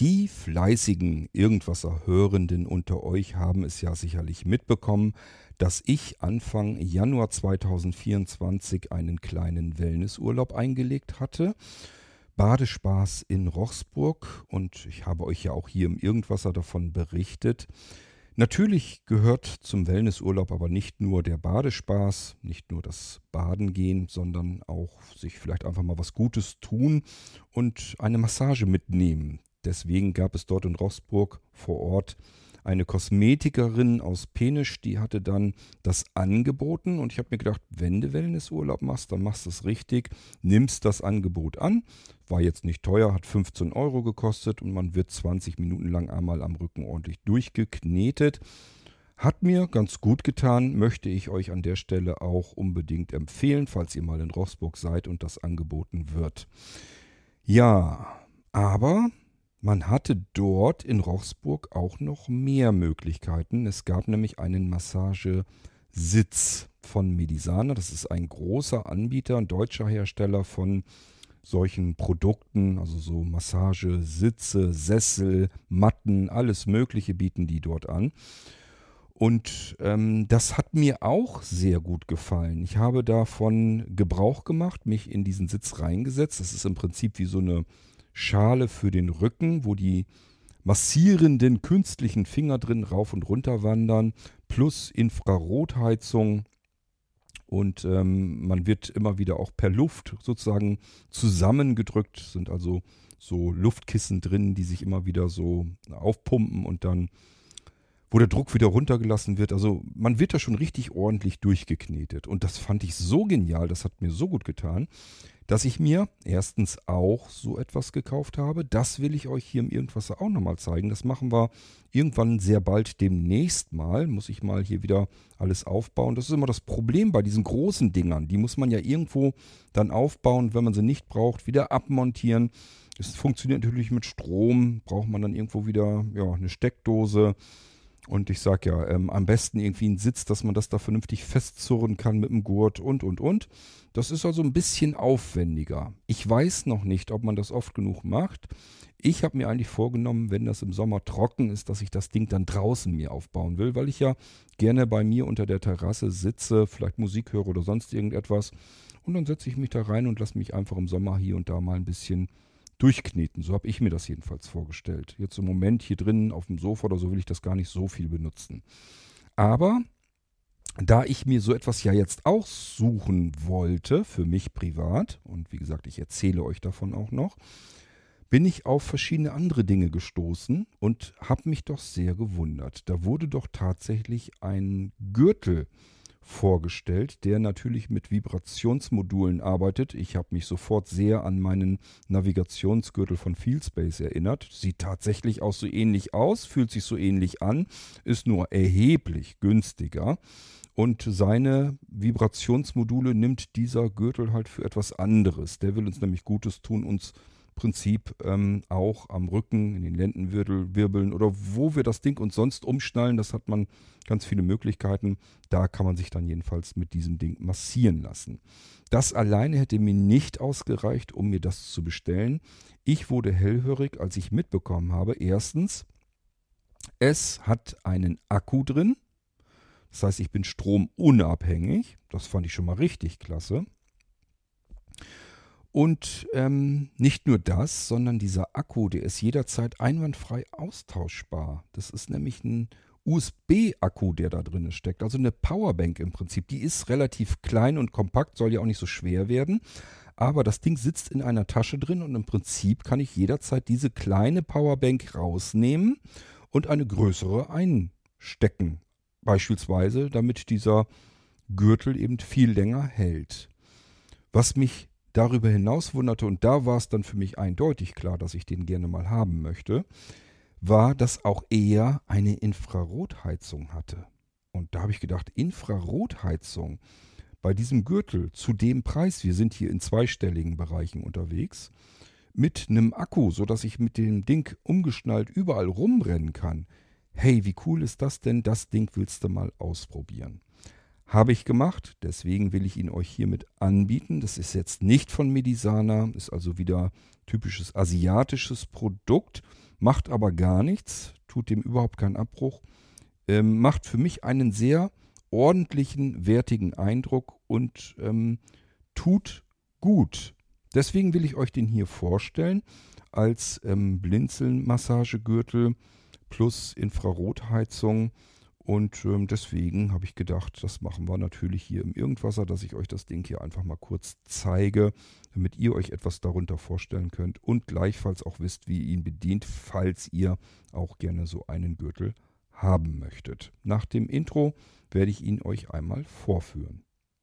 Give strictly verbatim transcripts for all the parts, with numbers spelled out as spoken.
Die fleißigen Irgendwasser-Hörenden unter euch haben es ja sicherlich mitbekommen, dass ich Anfang Januar zweitausendvierundzwanzig einen kleinen Wellnessurlaub eingelegt hatte. Badespaß in Rochsburg, und ich habe euch ja auch hier im Irgendwasser davon berichtet. Natürlich gehört zum Wellnessurlaub aber nicht nur der Badespaß, nicht nur das Baden gehen, sondern auch sich vielleicht einfach mal was Gutes tun und eine Massage mitnehmen. Deswegen gab es dort in Rochsburg vor Ort eine Kosmetikerin aus Penisch, die hatte dann das angeboten, und ich habe mir gedacht, wenn du Wellnessurlaub machst, dann machst du es richtig, nimmst das Angebot an. War jetzt nicht teuer, hat fünfzehn Euro gekostet und man wird zwanzig Minuten lang einmal am Rücken ordentlich durchgeknetet. Hat mir ganz gut getan, möchte ich euch an der Stelle auch unbedingt empfehlen, falls ihr mal in Rochsburg seid und das angeboten wird. Ja, aber man hatte dort in Rochsburg auch noch mehr Möglichkeiten. Es gab nämlich einen Massagesitz von Medisana. Das ist ein großer Anbieter, ein deutscher Hersteller von solchen Produkten, also so Massagesitze, Sessel, Matten, alles Mögliche bieten die dort an. Und ähm, das hat mir auch sehr gut gefallen. Ich habe davon Gebrauch gemacht, mich in diesen Sitz reingesetzt. Das ist im Prinzip wie so eine Schale für den Rücken, wo die massierenden künstlichen Finger drin rauf und runter wandern, plus Infrarotheizung, und ähm, man wird immer wieder auch per Luft sozusagen zusammengedrückt, sind also so Luftkissen drin, die sich immer wieder so aufpumpen und dann, wo der Druck wieder runtergelassen wird. Also man wird da schon richtig ordentlich durchgeknetet, und das fand ich so genial, das hat mir so gut getan, dass ich mir erstens auch so etwas gekauft habe. Das will ich euch hier im Irgendwasser auch nochmal zeigen. Das machen wir irgendwann sehr bald demnächst mal. Muss ich mal hier wieder alles aufbauen. Das ist immer das Problem bei diesen großen Dingern. Die muss man ja irgendwo dann aufbauen, wenn man sie nicht braucht, wieder abmontieren. Es funktioniert natürlich mit Strom. Braucht man dann irgendwo wieder ja, eine Steckdose. Und ich sag ja, ähm, am besten irgendwie einen Sitz, dass man das da vernünftig festzurren kann mit dem Gurt und, und, und. Das ist also ein bisschen aufwendiger. Ich weiß noch nicht, ob man das oft genug macht. Ich habe mir eigentlich vorgenommen, wenn das im Sommer trocken ist, dass ich das Ding dann draußen mir aufbauen will, weil ich ja gerne bei mir unter der Terrasse sitze, vielleicht Musik höre oder sonst irgendetwas. Und dann setze ich mich da rein und lasse mich einfach im Sommer hier und da mal ein bisschen durchkneten. So habe ich mir das jedenfalls vorgestellt. Jetzt im Moment hier drinnen auf dem Sofa oder so will ich das gar nicht so viel benutzen. Aber da ich mir so etwas ja jetzt auch suchen wollte, für mich privat, und wie gesagt, ich erzähle euch davon auch noch, bin ich auf verschiedene andere Dinge gestoßen und habe mich doch sehr gewundert. Da wurde doch tatsächlich ein Gürtel vorgestellt, der natürlich mit Vibrationsmodulen arbeitet. Ich habe mich sofort sehr an meinen Navigationsgürtel von Feelspace erinnert. Sieht tatsächlich auch so ähnlich aus, fühlt sich so ähnlich an, ist nur erheblich günstiger. Und seine Vibrationsmodule nimmt dieser Gürtel halt für etwas anderes. Der will uns nämlich Gutes tun, uns im Prinzip ähm, auch am Rücken, in den Lendenwirbeln oder wo wir das Ding uns sonst umschnallen. Das hat man ganz viele Möglichkeiten. Da kann man sich dann jedenfalls mit diesem Ding massieren lassen. Das alleine hätte mir nicht ausgereicht, um mir das zu bestellen. Ich wurde hellhörig, als ich mitbekommen habe, erstens, es hat einen Akku drin. Das heißt, ich bin stromunabhängig. Das fand ich schon mal richtig klasse. Und ähm, nicht nur das, sondern dieser Akku, der ist jederzeit einwandfrei austauschbar. Das ist nämlich ein U S B-Akku, der da drin steckt. Also eine Powerbank im Prinzip. Die ist relativ klein und kompakt, soll ja auch nicht so schwer werden. Aber das Ding sitzt in einer Tasche drin und im Prinzip kann ich jederzeit diese kleine Powerbank rausnehmen und eine größere einstecken. Beispielsweise, damit dieser Gürtel eben viel länger hält. Was mich darüber hinaus wunderte, und da war es dann für mich eindeutig klar, dass ich den gerne mal haben möchte, war, dass auch er eine Infrarotheizung hatte. Und da habe ich gedacht, Infrarotheizung bei diesem Gürtel zu dem Preis, wir sind hier in zweistelligen Bereichen unterwegs, mit einem Akku, sodass ich mit dem Ding umgeschnallt überall rumrennen kann. Hey, wie cool ist das denn? Das Ding willst du mal ausprobieren. Habe ich gemacht, deswegen will ich ihn euch hiermit anbieten. Das ist jetzt nicht von Medisana, ist also wieder typisches asiatisches Produkt, macht aber gar nichts, tut dem überhaupt keinen Abbruch, ähm, macht für mich einen sehr ordentlichen, wertigen Eindruck und ähm, tut gut. Deswegen will ich euch den hier vorstellen als ähm, Blinzeln-Massagegürtel plus Infrarotheizung. Und ähm, deswegen habe ich gedacht, das machen wir natürlich hier im Irgendwasser, dass ich euch das Ding hier einfach mal kurz zeige, damit ihr euch etwas darunter vorstellen könnt und gleichfalls auch wisst, wie ihr ihn bedient, falls ihr auch gerne so einen Gürtel haben möchtet. Nach dem Intro werde ich ihn euch einmal vorführen.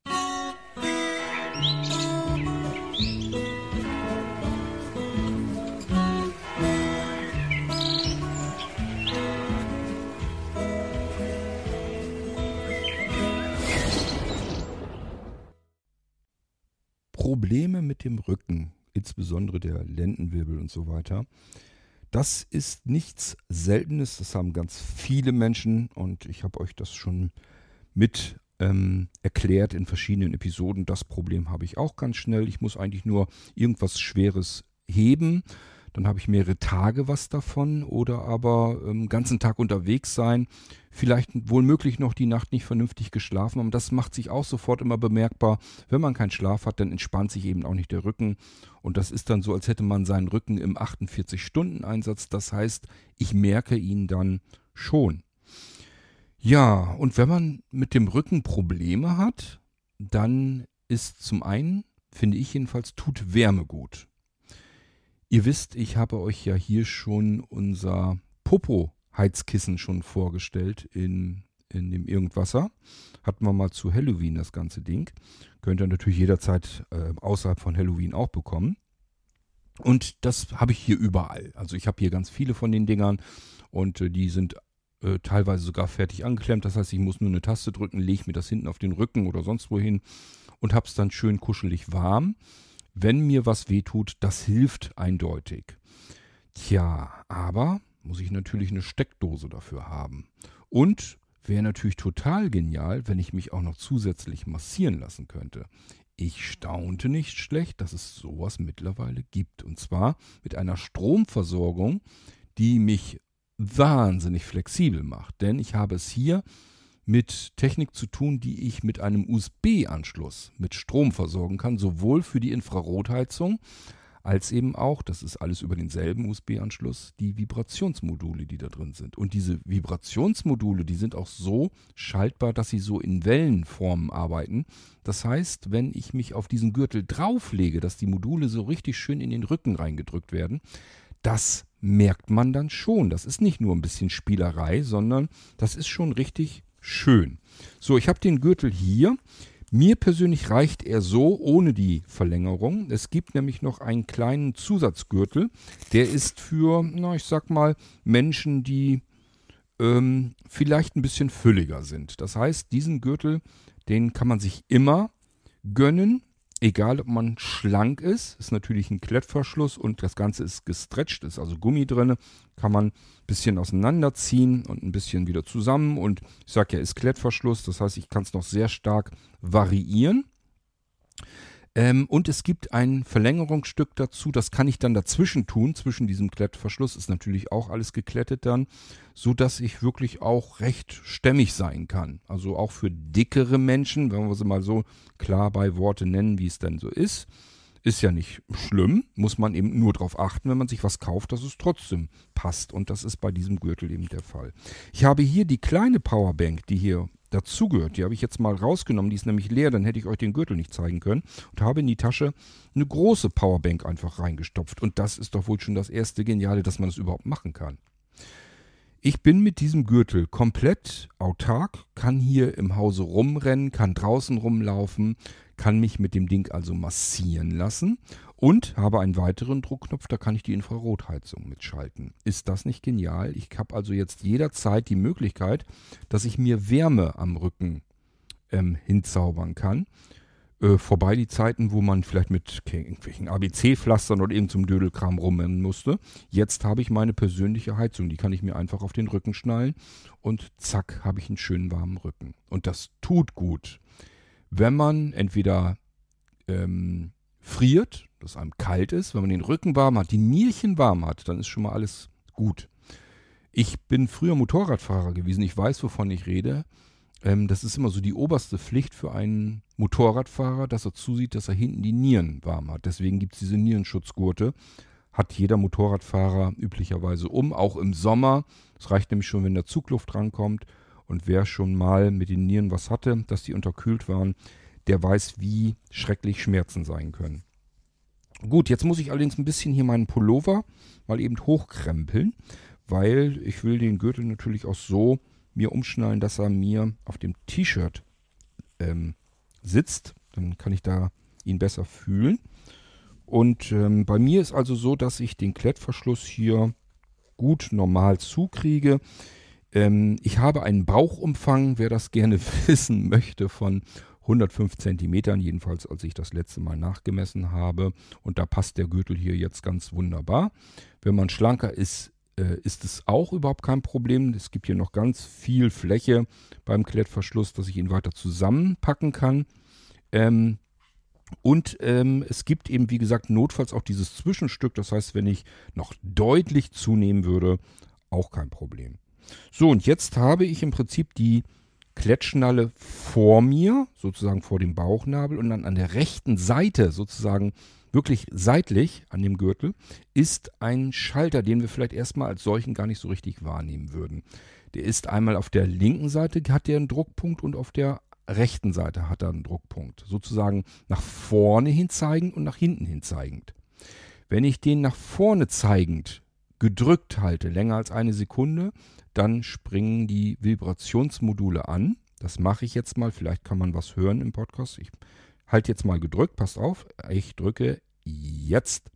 Probleme mit dem Rücken, insbesondere der Lendenwirbel und so weiter. Das ist nichts Seltenes, das haben ganz viele Menschen und ich habe euch das schon mit ähm, erklärt in verschiedenen Episoden. Das Problem habe ich auch ganz schnell. Ich muss eigentlich nur irgendwas Schweres heben, dann habe ich mehrere Tage was davon oder aber ähm, ganzen Tag unterwegs sein, vielleicht wohl möglich noch die Nacht nicht vernünftig geschlafen haben. Das macht sich auch sofort immer bemerkbar. Wenn man keinen Schlaf hat, dann entspannt sich eben auch nicht der Rücken und das ist dann so, als hätte man seinen Rücken im achtundvierzig-Stunden-Einsatz. Das heißt, ich merke ihn dann schon. Ja, und wenn man mit dem Rücken Probleme hat, dann ist zum einen, finde ich jedenfalls, tut Wärme gut. Ihr wisst, ich habe euch ja hier schon unser Popo-Heizkissen schon vorgestellt in, in dem Irgendwasser. Hatten wir mal zu Halloween das ganze Ding. Könnt ihr natürlich jederzeit äh, außerhalb von Halloween auch bekommen. Und das habe ich hier überall. Also ich habe hier ganz viele von den Dingern und äh, die sind äh, teilweise sogar fertig angeklemmt. Das heißt, ich muss nur eine Taste drücken, lege mir das hinten auf den Rücken oder sonst wohin und habe es dann schön kuschelig warm. Wenn mir was wehtut, das hilft eindeutig. Tja, aber muss ich natürlich eine Steckdose dafür haben. Und wäre natürlich total genial, wenn ich mich auch noch zusätzlich massieren lassen könnte. Ich staunte nicht schlecht, dass es sowas mittlerweile gibt. Und zwar mit einer Stromversorgung, die mich wahnsinnig flexibel macht. Denn ich habe es hier mit Technik zu tun, die ich mit einem U S B-Anschluss mit Strom versorgen kann, sowohl für die Infrarotheizung als eben auch, das ist alles über denselben U S B-Anschluss, die Vibrationsmodule, die da drin sind. Und diese Vibrationsmodule, die sind auch so schaltbar, dass sie so in Wellenformen arbeiten. Das heißt, wenn ich mich auf diesen Gürtel drauflege, dass die Module so richtig schön in den Rücken reingedrückt werden, das merkt man dann schon. Das ist nicht nur ein bisschen Spielerei, sondern das ist schon richtig schön. So, ich habe den Gürtel hier. Mir persönlich reicht er so ohne die Verlängerung. Es gibt nämlich noch einen kleinen Zusatzgürtel. Der ist für, na, ich sag mal, Menschen, die ähm, vielleicht ein bisschen fülliger sind. Das heißt, diesen Gürtel, den kann man sich immer gönnen. Egal, ob man schlank ist, ist natürlich ein Klettverschluss und das Ganze ist gestretcht, ist also Gummi drin, kann man ein bisschen auseinanderziehen und ein bisschen wieder zusammen und ich sage ja, ist Klettverschluss, das heißt, ich kann es noch sehr stark variieren. Ähm, und es gibt ein Verlängerungsstück dazu, das kann ich dann dazwischen tun, zwischen diesem Klettverschluss ist natürlich auch alles geklettet dann, so dass ich wirklich auch recht stämmig sein kann. Also auch für dickere Menschen, wenn wir sie mal so klar bei Worte nennen, wie es denn so ist, ist ja nicht schlimm, muss man eben nur darauf achten, wenn man sich was kauft, dass es trotzdem passt und das ist bei diesem Gürtel eben der Fall. Ich habe hier die kleine Powerbank, die hier dazugehört. Die habe ich jetzt mal rausgenommen, die ist nämlich leer, dann hätte ich euch den Gürtel nicht zeigen können und habe in die Tasche eine große Powerbank einfach reingestopft und das ist doch wohl schon das erste Geniale, dass man das überhaupt machen kann. Ich bin mit diesem Gürtel komplett autark, kann hier im Hause rumrennen, kann draußen rumlaufen, kann mich mit dem Ding also massieren lassen und habe einen weiteren Druckknopf, da kann ich die Infrarotheizung mitschalten. Ist das nicht genial? Ich habe also jetzt jederzeit die Möglichkeit, dass ich mir Wärme am Rücken ähm, hinzaubern kann. äh, vorbei die Zeiten, wo man vielleicht mit irgendwelchen A B C-Pflastern oder irgendeinem Dödelkram rumrennen musste. Jetzt habe ich meine persönliche Heizung, die kann ich mir einfach auf den Rücken schnallen und zack, habe ich einen schönen warmen Rücken. Und das tut gut. Wenn man entweder ähm, friert, dass einem kalt ist, wenn man den Rücken warm hat, die Nierchen warm hat, dann ist schon mal alles gut. Ich bin früher Motorradfahrer gewesen, ich weiß, wovon ich rede. Ähm, das ist immer so die oberste Pflicht für einen Motorradfahrer, dass er zusieht, dass er hinten die Nieren warm hat. Deswegen gibt es diese Nierenschutzgurte. Hat jeder Motorradfahrer üblicherweise um, auch im Sommer. Es reicht nämlich schon, wenn der Zugluft rankommt. Und wer schon mal mit den Nieren was hatte, dass die unterkühlt waren, der weiß, wie schrecklich Schmerzen sein können. Gut, jetzt muss ich allerdings ein bisschen hier meinen Pullover mal eben hochkrempeln, weil ich will den Gürtel natürlich auch so mir umschnallen, dass er mir auf dem T-Shirt ähm, sitzt. Dann kann ich da ihn besser fühlen. Und ähm, bei mir ist also so, dass ich den Klettverschluss hier gut normal zukriege. Ähm, ich habe einen Bauchumfang, wer das gerne wissen möchte, von hundertfünf Zentimetern, jedenfalls als ich das letzte Mal nachgemessen habe. Und da passt der Gürtel hier jetzt ganz wunderbar. Wenn man schlanker ist, äh, ist es auch überhaupt kein Problem. Es gibt hier noch ganz viel Fläche beim Klettverschluss, dass ich ihn weiter zusammenpacken kann. Ähm, und ähm, es gibt eben, wie gesagt, notfalls auch dieses Zwischenstück. Das heißt, wenn ich noch deutlich zunehmen würde, auch kein Problem. So, und jetzt habe ich im Prinzip die Klettschnalle vor mir, sozusagen vor dem Bauchnabel, und dann an der rechten Seite, sozusagen wirklich seitlich an dem Gürtel, ist ein Schalter, den wir vielleicht erstmal als solchen gar nicht so richtig wahrnehmen würden. Der ist einmal auf der linken Seite, hat der einen Druckpunkt, und auf der rechten Seite hat er einen Druckpunkt. Sozusagen nach vorne hin zeigend und nach hinten hin zeigend. Wenn ich den nach vorne zeigend gedrückt halte, länger als eine Sekunde, dann springen die Vibrationsmodule an. Das mache ich jetzt mal. Vielleicht kann man was hören im Podcast. Ich halte jetzt mal gedrückt. Passt auf. Ich drücke jetzt.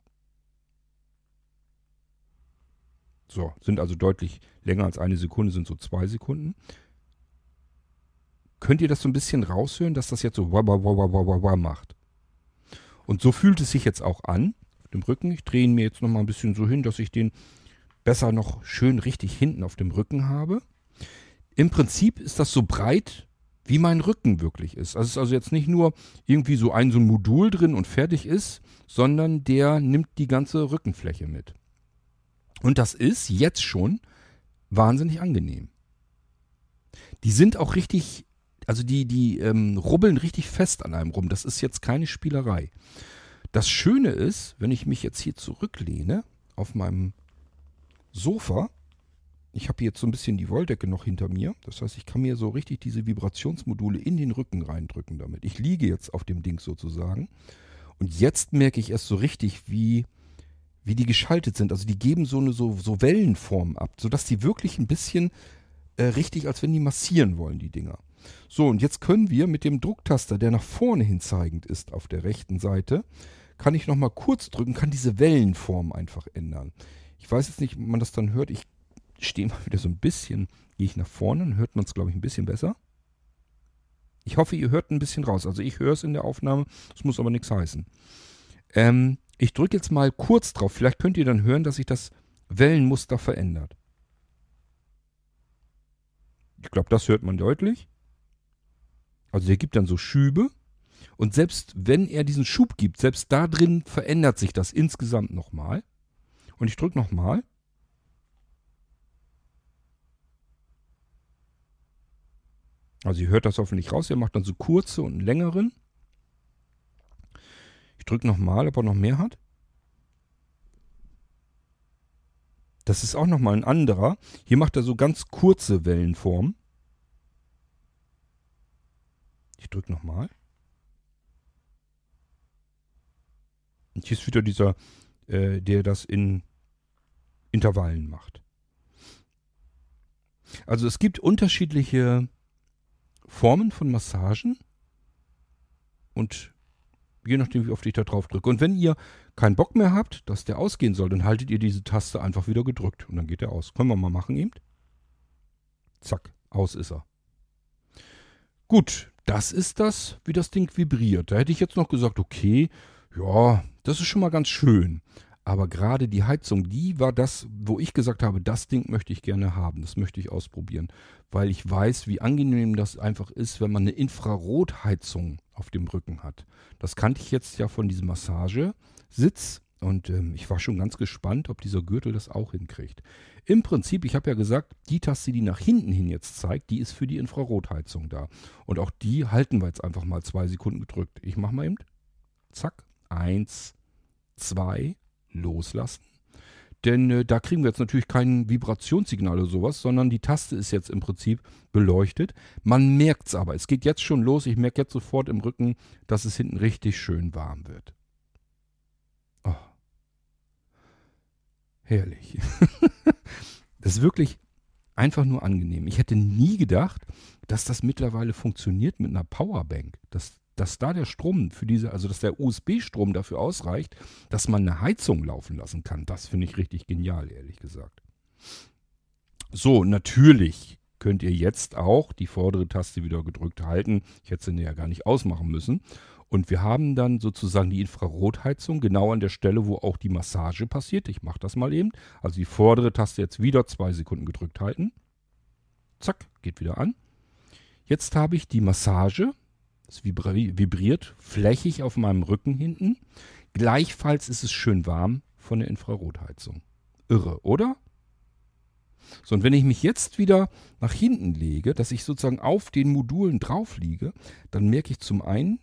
So, sind also deutlich länger als eine Sekunde, sind so zwei Sekunden. Könnt ihr das so ein bisschen raushören, dass das jetzt so wah, wah, wah, wah, wah, wah macht? Und so fühlt es sich jetzt auch an, auf dem Rücken. Ich drehe ihn mir jetzt nochmal ein bisschen so hin, dass ich den besser noch schön richtig hinten auf dem Rücken habe. Im Prinzip ist das so breit, wie mein Rücken wirklich ist. Also es ist also jetzt nicht nur irgendwie so ein so ein Modul drin und fertig ist, sondern der nimmt die ganze Rückenfläche mit. Und das ist jetzt schon wahnsinnig angenehm. Die sind auch richtig, also die, die ähm, rubbeln richtig fest an einem rum. Das ist jetzt keine Spielerei. Das Schöne ist, wenn ich mich jetzt hier zurücklehne auf meinem Sofa, ich habe jetzt so ein bisschen die Wolldecke noch hinter mir, das heißt, ich kann mir so richtig diese Vibrationsmodule in den Rücken reindrücken damit. Ich liege jetzt auf dem Ding sozusagen und jetzt merke ich erst so richtig, wie, wie die geschaltet sind. Also die geben so eine so, so Wellenform ab, sodass die wirklich ein bisschen äh, richtig, als wenn die massieren wollen, die Dinger. So, und jetzt können wir mit dem Drucktaster, der nach vorne hin zeigend ist auf der rechten Seite, kann ich nochmal kurz drücken, kann diese Wellenform einfach ändern. Ich weiß jetzt nicht, ob man das dann hört. Ich stehe mal wieder so ein bisschen, gehe ich nach vorne, dann hört man es, glaube ich, ein bisschen besser. Ich hoffe, ihr hört ein bisschen raus. Also ich höre es in der Aufnahme, das muss aber nichts heißen. Ähm, ich drücke jetzt mal kurz drauf. Vielleicht könnt ihr dann hören, dass sich das Wellenmuster verändert. Ich glaube, das hört man deutlich. Also der gibt dann so Schübe. Und selbst wenn er diesen Schub gibt, selbst da drin verändert sich das insgesamt nochmal. Und ich drücke nochmal. Also ihr hört das hoffentlich raus. Er macht dann so kurze und längeren. Ich drücke nochmal, ob er noch mehr hat. Das ist auch nochmal ein anderer. Hier macht er so ganz kurze Wellenformen. Ich drücke nochmal. Und hier ist wieder dieser, äh, der das in Intervallen macht. Also es gibt unterschiedliche Formen von Massagen und je nachdem, wie oft ich da drauf drücke. Und wenn ihr keinen Bock mehr habt, dass der ausgehen soll, dann haltet ihr diese Taste einfach wieder gedrückt und dann geht er aus. Können wir mal machen eben. Zack, aus ist er. Gut, das ist das, wie das Ding vibriert. Da hätte ich jetzt noch gesagt, okay, ja, das ist schon mal ganz schön. Aber gerade die Heizung, die war das, wo ich gesagt habe, das Ding möchte ich gerne haben. Das möchte ich ausprobieren. Weil ich weiß, wie angenehm das einfach ist, wenn man eine Infrarotheizung auf dem Rücken hat. Das kannte ich jetzt ja von diesem Massagesitz. Und ähm, ich war schon ganz gespannt, ob dieser Gürtel das auch hinkriegt. Im Prinzip, ich habe ja gesagt, die Taste, die nach hinten hin jetzt zeigt, die ist für die Infrarotheizung da. Und auch die halten wir jetzt einfach mal zwei Sekunden gedrückt. Ich mache mal eben. Zack. Eins, zwei, loslassen. Denn äh, da kriegen wir jetzt natürlich kein Vibrationssignal oder sowas, sondern die Taste ist jetzt im Prinzip beleuchtet. Man merkt es aber. Es geht jetzt schon los. Ich merke jetzt sofort im Rücken, dass es hinten richtig schön warm wird. Oh. Herrlich. Das ist wirklich einfach nur angenehm. Ich hätte nie gedacht, dass das mittlerweile funktioniert mit einer Powerbank. Dass, dass da der Strom für diese, also dass der U S B-Strom dafür ausreicht, dass man eine Heizung laufen lassen kann. Das finde ich richtig genial, ehrlich gesagt. So, natürlich könnt ihr jetzt auch die vordere Taste wieder gedrückt halten. Ich hätte sie ja gar nicht ausmachen müssen. Und wir haben dann sozusagen die Infrarotheizung genau an der Stelle, wo auch die Massage passiert. Ich mache das mal eben. Also die vordere Taste jetzt wieder zwei Sekunden gedrückt halten. Zack, geht wieder an. Jetzt habe ich die Massage. Es vibri- vibriert flächig auf meinem Rücken hinten. Gleichfalls ist es schön warm von der Infrarotheizung. Irre, oder? So, und wenn ich mich jetzt wieder nach hinten lege, dass ich sozusagen auf den Modulen drauf liege, dann merke ich zum einen,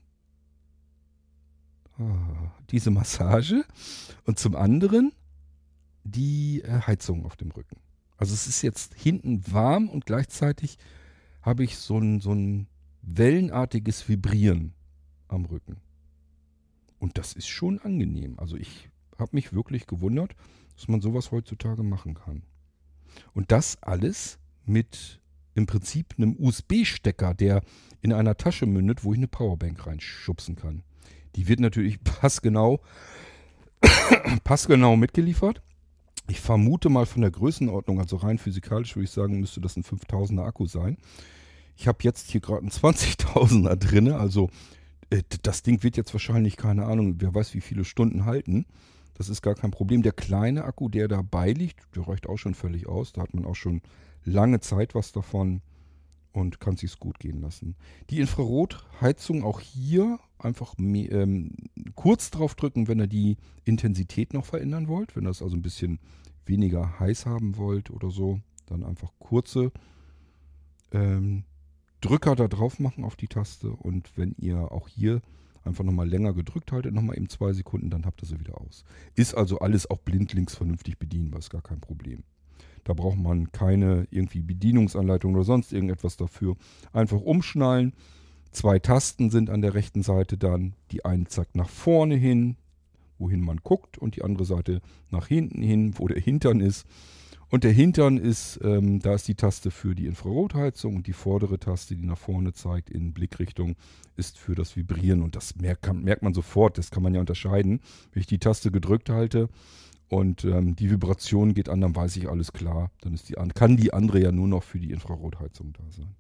diese Massage und zum anderen die äh, Heizung auf dem Rücken. Also es ist jetzt hinten warm und gleichzeitig habe ich so ein, so ein wellenartiges Vibrieren am Rücken. Und das ist schon angenehm. Also ich habe mich wirklich gewundert, dass man sowas heutzutage machen kann. Und das alles mit im Prinzip einem U S B-Stecker, der in einer Tasche mündet, wo ich eine Powerbank reinschubsen kann. Die wird natürlich passgenau, passgenau mitgeliefert. Ich vermute mal von der Größenordnung, also rein physikalisch würde ich sagen, müsste das ein fünftausender Akku sein. Ich habe jetzt hier gerade einen zwanzigtausender drin, also äh, das Ding wird jetzt wahrscheinlich, keine Ahnung, wer weiß wie viele Stunden halten. Das ist gar kein Problem. Der kleine Akku, der dabei liegt, der reicht auch schon völlig aus. Da hat man auch schon lange Zeit was davon und kann sich's gut gehen lassen. Die Infrarotheizung auch hier einfach ähm, kurz drauf drücken, wenn ihr die Intensität noch verändern wollt. Wenn ihr es also ein bisschen weniger heiß haben wollt oder so, dann einfach kurze ähm, Drücker da drauf machen auf die Taste. Und wenn ihr auch hier einfach nochmal länger gedrückt haltet, nochmal eben zwei Sekunden, dann habt ihr sie wieder aus. Ist also alles auch blindlings vernünftig bedienbar, ist gar kein Problem. Da braucht man keine irgendwie Bedienungsanleitung oder sonst irgendetwas dafür. Einfach umschnallen. Zwei Tasten sind an der rechten Seite dann. Die eine zeigt nach vorne hin, wohin man guckt, und die andere Seite nach hinten hin, wo der Hintern ist. Und der Hintern ist, ähm, da ist die Taste für die Infrarotheizung, und die vordere Taste, die nach vorne zeigt in Blickrichtung, ist für das Vibrieren. Und das merkt, kann, merkt man sofort, das kann man ja unterscheiden. Wenn ich die Taste gedrückt halte und ähm, die Vibration geht an, dann weiß ich, alles klar. Dann ist die, kann die andere ja nur noch für die Infrarotheizung da sein.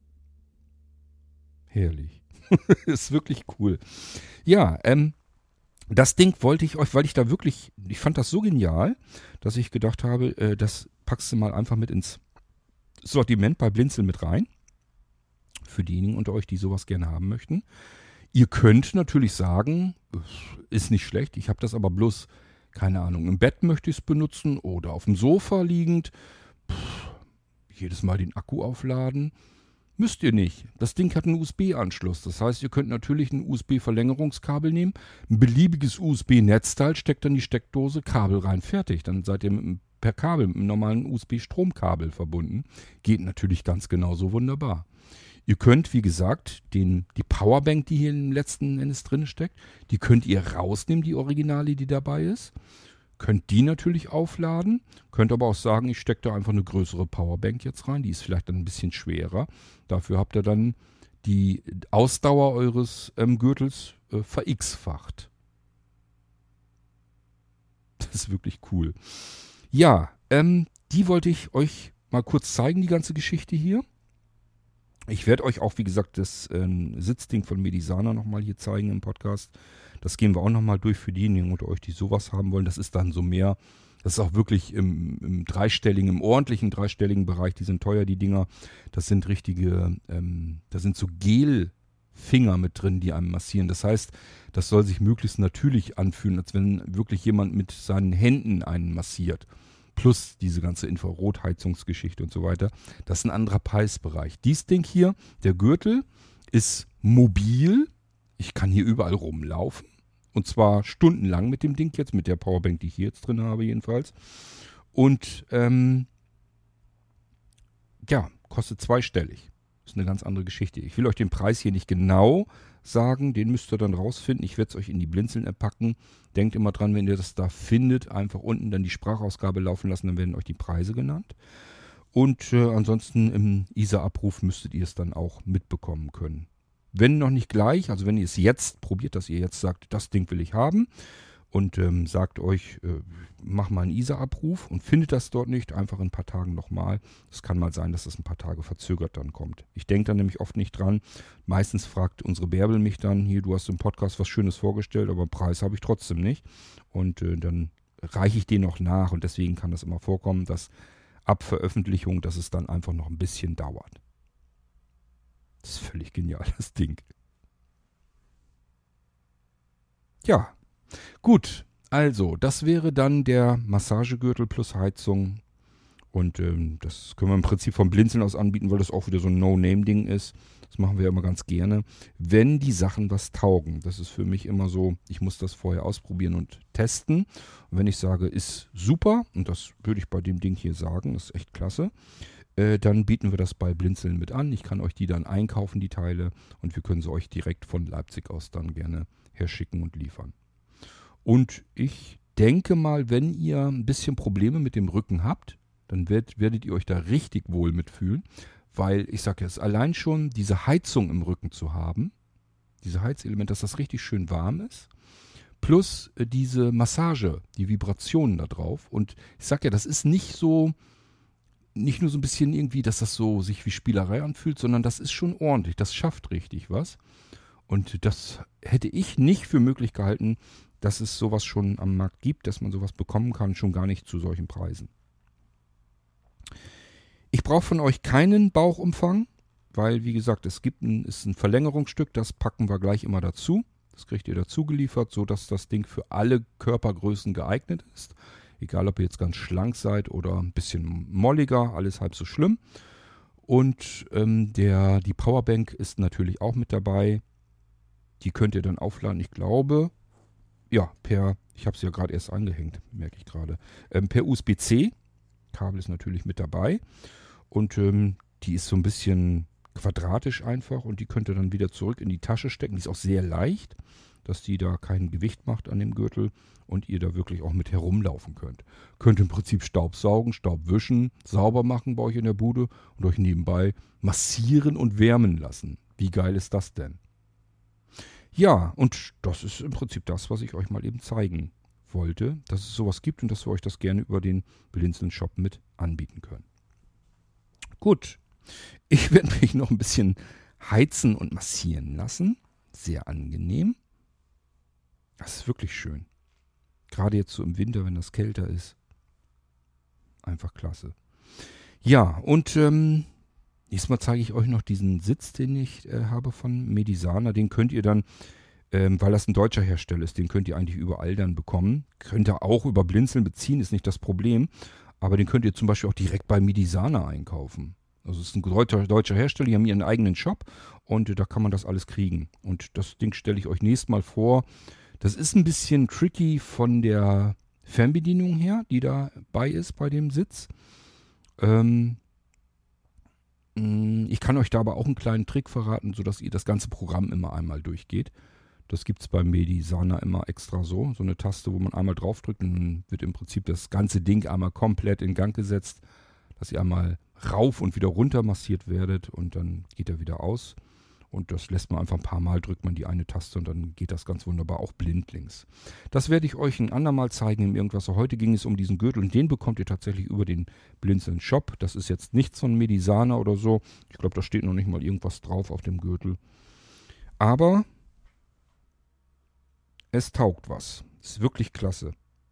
Herrlich. Ist wirklich cool. Ja, ähm, das Ding wollte ich euch, weil ich da wirklich, ich fand das so genial, dass ich gedacht habe, äh, das packst du mal einfach mit ins Sortiment bei Blinzeln mit rein. Für diejenigen unter euch, die sowas gerne haben möchten. Ihr könnt natürlich sagen, ist nicht schlecht, ich habe das aber bloß, keine Ahnung, im Bett möchte ich es benutzen oder auf dem Sofa liegend. Pff, jedes Mal den Akku aufladen. Müsst ihr nicht. Das Ding hat einen U S B-Anschluss. Das heißt, ihr könnt natürlich ein U S B-Verlängerungskabel nehmen, ein beliebiges U S B-Netzteil, steckt dann die Steckdose, Kabel rein, fertig. Dann seid ihr mit einem, per Kabel mit einem normalen U S B-Stromkabel verbunden. Geht natürlich ganz genauso wunderbar. Ihr könnt, wie gesagt, den, die Powerbank, die hier im letzten Endes drin steckt, die könnt ihr rausnehmen, die Originale, die dabei ist. Könnt die natürlich aufladen, könnt aber auch sagen, ich stecke da einfach eine größere Powerbank jetzt rein, die ist vielleicht dann ein bisschen schwerer. Dafür habt ihr dann die Ausdauer eures ähm, Gürtels äh, ver-x-facht. Das ist wirklich cool. Ja, ähm, die wollte ich euch mal kurz zeigen, die ganze Geschichte hier. Ich werde euch auch, wie gesagt, das ähm, Sitzding von Medisana nochmal hier zeigen im Podcast. Das gehen wir auch nochmal durch für diejenigen unter euch, die sowas haben wollen. Das ist dann so mehr, das ist auch wirklich im, im dreistelligen, im ordentlichen dreistelligen Bereich. Die sind teuer, die Dinger. Das sind richtige, ähm, da sind so Gelfinger mit drin, die einem massieren. Das heißt, das soll sich möglichst natürlich anfühlen, als wenn wirklich jemand mit seinen Händen einen massiert. Plus diese ganze Infrarotheizungsgeschichte und so weiter. Das ist ein anderer Preisbereich. Dies Ding hier, der Gürtel, ist mobil. Ich kann hier überall rumlaufen. Und zwar stundenlang mit dem Ding jetzt, mit der Powerbank, die ich hier jetzt drin habe jedenfalls. Und ähm, ja, kostet zweistellig. Das ist eine ganz andere Geschichte. Ich will euch den Preis hier nicht genau sagen, den müsst ihr dann rausfinden. Ich werde es euch in die Blinzeln-App packen. Denkt immer dran, wenn ihr das da findet, einfach unten dann die Sprachausgabe laufen lassen, dann werden euch die Preise genannt. Und äh, ansonsten im I S A-Abruf müsstet ihr es dann auch mitbekommen können. Wenn noch nicht gleich, also wenn ihr es jetzt probiert, dass ihr jetzt sagt, das Ding will ich haben und ähm, sagt euch, äh, mach mal einen I S A-Abruf und findet das dort nicht, einfach in ein paar Tagen nochmal. Es kann mal sein, dass es ein paar Tage verzögert dann kommt. Ich denke da nämlich oft nicht dran. Meistens fragt unsere Bärbel mich dann, hier, du hast im Podcast was Schönes vorgestellt, aber Preis habe ich trotzdem nicht. Und äh, dann reiche ich den noch nach und deswegen kann das immer vorkommen, dass ab Veröffentlichung, dass es dann einfach noch ein bisschen dauert. Das ist völlig genial, das Ding. Ja, gut. Also, das wäre dann der Massagegürtel plus Heizung. Und ähm, das können wir im Prinzip vom Blinzeln aus anbieten, weil das auch wieder so ein No-Name-Ding ist. Das machen wir ja immer ganz gerne. Wenn die Sachen was taugen. Das ist für mich immer so, ich muss das vorher ausprobieren und testen. Und wenn ich sage, ist super, und das würde ich bei dem Ding hier sagen, das ist echt klasse, äh, dann bieten wir das bei Blinzeln mit an. Ich kann euch die dann einkaufen, die Teile, und wir können sie euch direkt von Leipzig aus dann gerne herschicken und liefern. Und ich denke mal, wenn ihr ein bisschen Probleme mit dem Rücken habt, dann werdet, werdet ihr euch da richtig wohl mitfühlen, weil ich sage jetzt, allein schon diese Heizung im Rücken zu haben, diese Heizelement, dass das richtig schön warm ist, plus äh, diese Massage, die Vibrationen da drauf. Und ich sage ja, das ist nicht so, nicht nur so ein bisschen irgendwie, dass das so sich wie Spielerei anfühlt, sondern das ist schon ordentlich, das schafft richtig was. Und das hätte ich nicht für möglich gehalten, dass es sowas schon am Markt gibt, dass man sowas bekommen kann, schon gar nicht zu solchen Preisen. Ich brauche von euch keinen Bauchumfang, weil, wie gesagt, es gibt ein, ist ein Verlängerungsstück, das packen wir gleich immer dazu. Das kriegt ihr dazu geliefert, sodass das Ding für alle Körpergrößen geeignet ist. Egal, ob ihr jetzt ganz schlank seid oder ein bisschen molliger, alles halb so schlimm. Und ähm, der, die Powerbank ist natürlich auch mit dabei. Die könnt ihr dann aufladen, ich glaube, ja, per, ich habe es ja gerade erst angehängt, merke ich gerade, ähm, per U S B C. Kabel ist natürlich mit dabei. Und ähm, die ist so ein bisschen quadratisch einfach und die könnt ihr dann wieder zurück in die Tasche stecken. Die ist auch sehr leicht, dass die da kein Gewicht macht an dem Gürtel und ihr da wirklich auch mit herumlaufen könnt. Könnt im Prinzip Staub saugen, Staub wischen, sauber machen bei euch in der Bude und euch nebenbei massieren und wärmen lassen. Wie geil ist das denn? Ja, und das ist im Prinzip das, was ich euch mal eben zeigen wollte, dass es sowas gibt und dass wir euch das gerne über den Blinzeln-Shop mit anbieten können. Gut, ich werde mich noch ein bisschen heizen und massieren lassen. Sehr angenehm. Das ist wirklich schön. Gerade jetzt so im Winter, wenn das kälter ist. Einfach klasse. Ja, und ähm, nächstes Mal zeige ich euch noch diesen Sitz, den ich äh, habe von Medisana. Den könnt ihr dann, ähm, weil das ein deutscher Hersteller ist, den könnt ihr eigentlich überall dann bekommen. Könnt ihr auch über Blinzeln beziehen, ist nicht das Problem. Aber den könnt ihr zum Beispiel auch direkt bei Medisana einkaufen. Also es ist ein deutscher, deutscher Hersteller, die haben ihren eigenen Shop und äh, da kann man das alles kriegen. Und das Ding stelle ich euch nächstes Mal vor. Das ist ein bisschen tricky von der Fernbedienung her, die dabei ist bei dem Sitz. Ähm, ich kann euch da aber auch einen kleinen Trick verraten, sodass ihr das ganze Programm immer einmal durchgeht. Das gibt es bei Medisana immer extra so. So eine Taste, wo man einmal draufdrückt und dann wird im Prinzip das ganze Ding einmal komplett in Gang gesetzt, dass ihr einmal rauf und wieder runter massiert werdet und dann geht er wieder aus. Und das lässt man einfach ein paar Mal, drückt man die eine Taste und dann geht das ganz wunderbar auch blindlings. Das werde ich euch ein andermal zeigen im Irgendwasser. Heute ging es um diesen Gürtel und den bekommt ihr tatsächlich über den Blinzeln Shop. Das ist jetzt nichts von Medisana oder so. Ich glaube, da steht noch nicht mal irgendwas drauf auf dem Gürtel. Aber es taugt was. Ist wirklich klasse.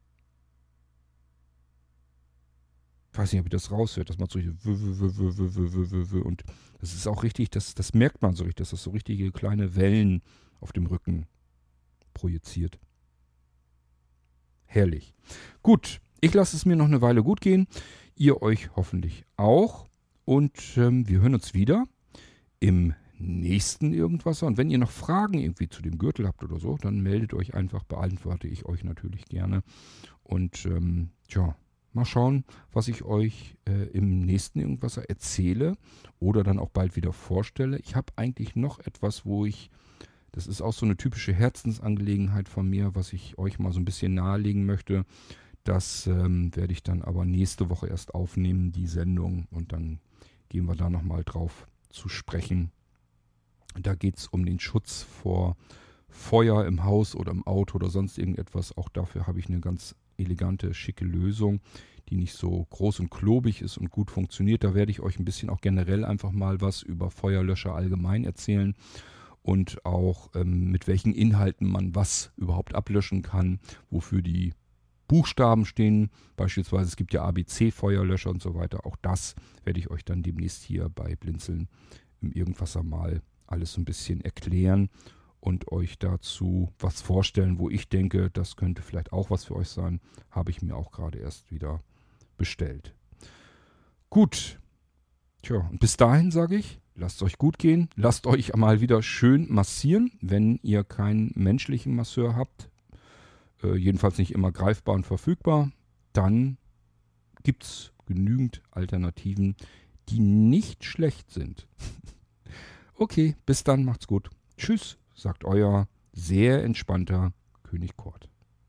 Ich weiß nicht, ob ihr das raushört. Das macht so und das ist auch richtig, das, das merkt man so richtig, dass das so richtige kleine Wellen auf dem Rücken projiziert. Herrlich. Gut, ich lasse es mir noch eine Weile gut gehen. Ihr euch hoffentlich auch. Und ähm, wir hören uns wieder im nächsten Irgendwasser. Und wenn ihr noch Fragen irgendwie zu dem Gürtel habt oder so, dann meldet euch einfach, beantworte ich euch natürlich gerne. Und ähm, tja, mal schauen, was ich euch äh, im nächsten Irgendwasser erzähle oder dann auch bald wieder vorstelle. Ich habe eigentlich noch etwas, wo ich, das ist auch so eine typische Herzensangelegenheit von mir, was ich euch mal so ein bisschen nahelegen möchte. Das ähm, werde ich dann aber nächste Woche erst aufnehmen, die Sendung. Und dann gehen wir da nochmal drauf zu sprechen. Da geht es um den Schutz vor Feuer im Haus oder im Auto oder sonst irgendetwas. Auch dafür habe ich eine ganz elegante, schicke Lösung, die nicht so groß und klobig ist und gut funktioniert. Da werde ich euch ein bisschen auch generell einfach mal was über Feuerlöscher allgemein erzählen und auch ähm, mit welchen Inhalten man was überhaupt ablöschen kann, wofür die Buchstaben stehen. Beispielsweise es gibt ja A B C-Feuerlöscher und so weiter. Auch das werde ich euch dann demnächst hier bei Blinzeln im Irgendwasser mal alles so ein bisschen erklären und euch dazu was vorstellen, wo ich denke, das könnte vielleicht auch was für euch sein. Habe ich mir auch gerade erst wieder bestellt. Gut. Tja, und bis dahin sage ich, lasst es euch gut gehen. Lasst euch mal wieder schön massieren, wenn ihr keinen menschlichen Masseur habt. Äh, jedenfalls nicht immer greifbar und verfügbar. Dann gibt es genügend Alternativen, die nicht schlecht sind. Okay, bis dann, macht's gut. Tschüss, sagt euer sehr entspannter König Kurt.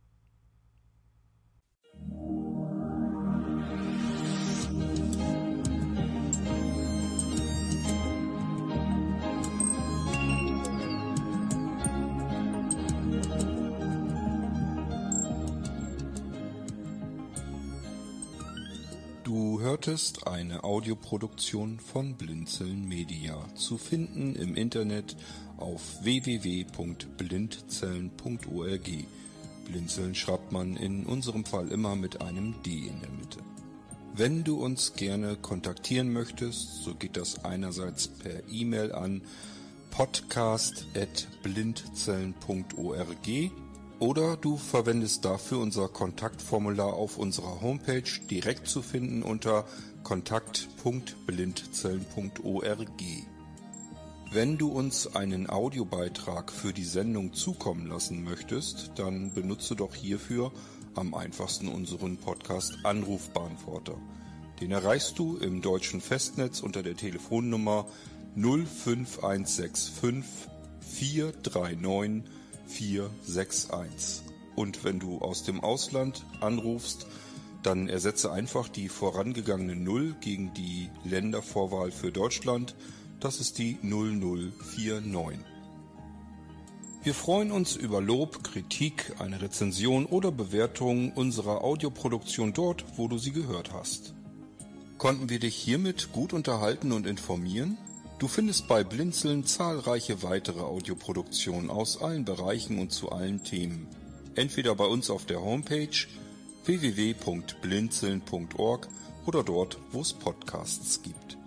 Du hörtest eine Audioproduktion von Blinzeln Media, zu finden im Internet auf w w w punkt blindzellen punkt org. Blinzeln schreibt man in unserem Fall immer mit einem D in der Mitte. Wenn du uns gerne kontaktieren möchtest, so geht das einerseits per E-Mail an podcast at blindzellen punkt org oder du verwendest dafür unser Kontaktformular auf unserer Homepage, direkt zu finden unter kontakt punkt blindzellen punkt org. Wenn du uns einen Audiobeitrag für die Sendung zukommen lassen möchtest, dann benutze doch hierfür am einfachsten unseren Podcast Anrufbeantworter. Den erreichst du im deutschen Festnetz unter der Telefonnummer null fünf eins sechs fünf vier drei neun vier sechs eins. Und wenn du aus dem Ausland anrufst, dann ersetze einfach die vorangegangene Null gegen die Ländervorwahl für Deutschland. Das ist die null null vier neun. Wir freuen uns über Lob, Kritik, eine Rezension oder Bewertung unserer Audioproduktion dort, wo du sie gehört hast. Konnten wir dich hiermit gut unterhalten und informieren? Du findest bei Blinzeln zahlreiche weitere Audioproduktionen aus allen Bereichen und zu allen Themen. Entweder bei uns auf der Homepage w w w punkt blinzeln punkt org oder dort, wo es Podcasts gibt.